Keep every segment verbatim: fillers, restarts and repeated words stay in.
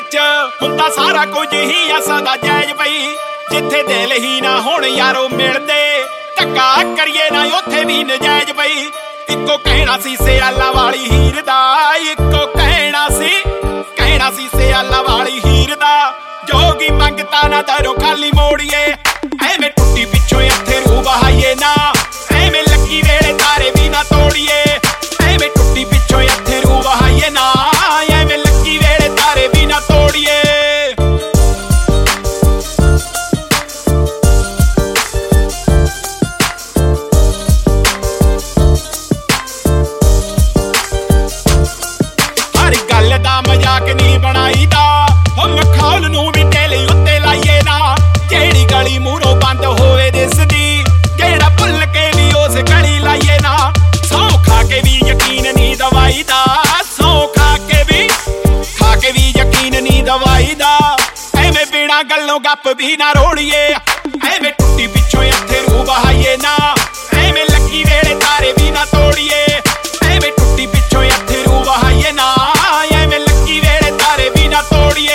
ਵਿੱਚ ਹੁੰਦਾ ਸਾਰਾ ਕੁਝ ਹੀ ਅਸਾਂ ਦਾ ਜਾਇਜ਼ ਬਈ। ਜਿੱਥੇ ਦਿਲ ਹੀ ਨਾ ਹੁਣ ਯਾਰੋ ਮਿਲਦੇ, ਧੱਕਾ ਕਰੀਏ ਨਾ ਉੱਥੇ ਵੀ ਨਜਾਇਜ਼ ਬਈ। ਇੱਕੋ ਕਹਿਣਾ ਸੀ ਸਿਆਲਾਂ ਵਾਲੀ ਹੀਰ ਦਾ, ਇੱਕੋ ਕਹਿਣਾ ਸੀ ਕਹਿਣਾ ਸੀ ਸਿਆਲਾਂ ਵਾਲੀ ਹੀਰ ਦਾ। ਜੋਗੀ ਮੰਗਤਾ ਨਾ ਦਰੋਂ ਖਾਲੀ ਮੋੜੀਏ, ਐਵੇਂ ਟੁੱਟੀ ਪਿੱਛੋਂ ਇੱਥੇ ਰੂਹ ਬਹਾਈਏ ਨਾ। ਐਵੇਂ ਲੱਗੀ ਵੇਲੇ ਤਾਰੇ ਵੀ ਨਾ ਤੋੜੀਏ, ਐਵੇਂ ਟੁੱਟੀ ਪਿੱਛੋਂ ਇੱਥੇ ਰੂਹ ਬਹਾਈਏ ਨਾ। ਐਵੇਂ ਲੱਗੀ ਵੇਲੇ ਤਾਰੇ ਵੀ ਨਾ ਤੋੜੀਏ। ਹਰ ਗੱਲ ਦਾ ਮਜ਼ਾਕ ਨਹੀਂ ਬਣਾਈਦਾ, ਉਹ ਮਖੌਲ ਨੂੰ ਵੀ ਢੇਲੇ ਉੱਤੇ ਲਾਈਏ ਨਾ। ਜਿਹੜੀ ਗਲੀ ਮੂਹਰੋਂ ਬੰਦ ਹੋਵੇ ਦਿਸਦੀ, ਜਿਹੜਾ ਭੁੱਲ ਕੇ ਵੀ ਉਸ ਗਲੀ ਲਾਈਏ ਨਾ। ਸੌ ਖਾ ਕੇ ਵੀ ਯਕੀਨ ਨਹੀਂ ਦਵਾਈ ਦਾ, ਸੌ ਖਾ ਕੇ ਵੀ ਖਾ ਕੇ ਵੀ ਯਕੀਨ ਨਹੀਂ ਦਵਾਈ ਦਾ। ਐਵੇਂ ਬਿਨਾਂ ਗੱਲੋਂ ਗੱਪ ਵੀ ਨਾ ਰੋੜੀਏ, ਐਵੇਂ ਟੁੱਟੀ ਪਿੱਛੋਂ ਇੱਥੇ ਰੂਹ ਬਹਾਈਏ ਨਾ। ਐਵੇਂ ਲੱਗੀ ਵੇਲੇ ਤਾਰੇ ਵੀ ਨਾ ਤੋੜੀਏ, ਐਵੇਂ ਟੁੱਟੀ ਪਿੱਛੋਂ ਇੱਥੇ ਰੂਹ ਬਹਾਈਏ ਨਾ। ਐਵੇਂ ਲੱਗੀ ਵੇਲੇ ਤਾਰੇ ਵੀ ਨਾ ਤੋੜੀਏ।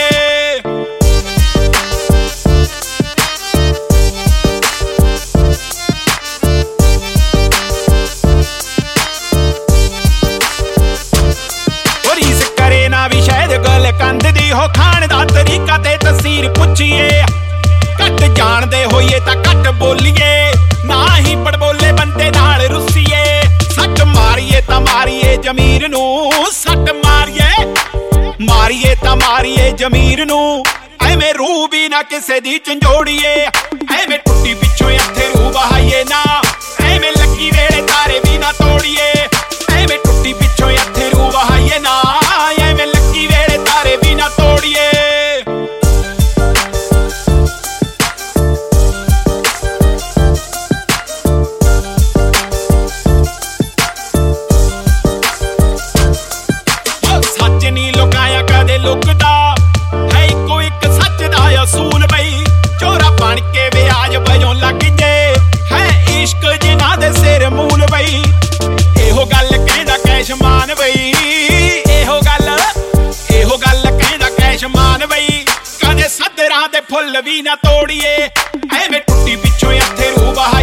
ਕੰਧ ਦੀ ਹੋ ਖਾਣ ਦਾ ਤਰੀਕਾ ਤੇ ਤਸਵੀਰ ਪੁੱਛੀਏ, ਘੱਟ ਜਾਣਦੇ ਹੋਈਏ ਤਾਂ ਘੱਟ ਬੋਲੀਏ, ਨਾ ਹੀ ਪੜਬੋਲੇ ਬੰਦੇ ਨਾਲ ਰੁੱਸੀਏ। ਸੱਟ ਮਾਰੀਏ ਤਾਂ ਮਾਰੀਏ ਜ਼ਮੀਰ ਨੂੰ, ਸੱਟ ਮਾਰੀਏ ਮਾਰੀਏ ਤਾਂ ਮਾਰੀਏ ਜ਼ਮੀਰ ਨੂੰ। ਐਵੇਂ ਰੂਹ ਵੀ ਨਾ ਕਿਸੇ ਦੀ ਝੰਜੋੜੀਏ, ਐਵੇਂ ਟੁੱਟੀ ਪਿੱਛੋਂ ਇੱਥੇ ਰੂਹ ਬਹਾਈਏ ਨਾ। ਐਵੇਂ ਲੱਗੀ ਵੇਲੇ ਤਾਰੇ ਵੀ ਨਾ ਤੋੜੀਏ, ਐਵੇਂ ਟੁੱਟੀ ਪਿੱਛੋਂ ਇੱਥੇ ਰੂਹ ਬਹਾਈਏ ਨਾ। ਐਵੇਂ ਲੱਗੀ ਵੇਲੇ ਤਾਰੇ ਵੀ ਨਾ ਤੋੜੀਏ। ਸੱਚ ਨੀ ਲੁਕਾਇਆ ਕਦੇ ਲੁਕਦਾ, ਹੈ ਇੱਕੋ ਇੱਕ ਸੱਚ ਦਾ ਅਸੂਲ ਬਈ। ਚੋਰਾ ਬਣ ਕੇ ਵਿਆਜ ਵਜੋਂ ਲੱਗ ਜੇ, ਹੈ ਇਸ਼ਕ ਜਿਨ੍ਹਾਂ ਦੇ ਸਿਰ ਮੂਲ ਬਈ। ਇਹੋ ਗੱਲ ਕਹਿੰਦਾ ਕੈਸ਼ਮਾਨ ਬਈ, ਇਹੋ ਗੱਲ ਇਹੋ ਗੱਲ ਕਹਿੰਦਾ ਕੈਸ਼ਮਾਨ ਬਈ। ਕਦੇ ਸੱਦਰਾਂ ਦੇ ਫੁੱਲ ਵੀ ਨਾ ਤੋੜੀਏ, ਐਵੇਂ ਟੁੱਟੀ ਪਿੱਛੋਂ ਇੱਥੇ ਰੂਹ ਬਹਾ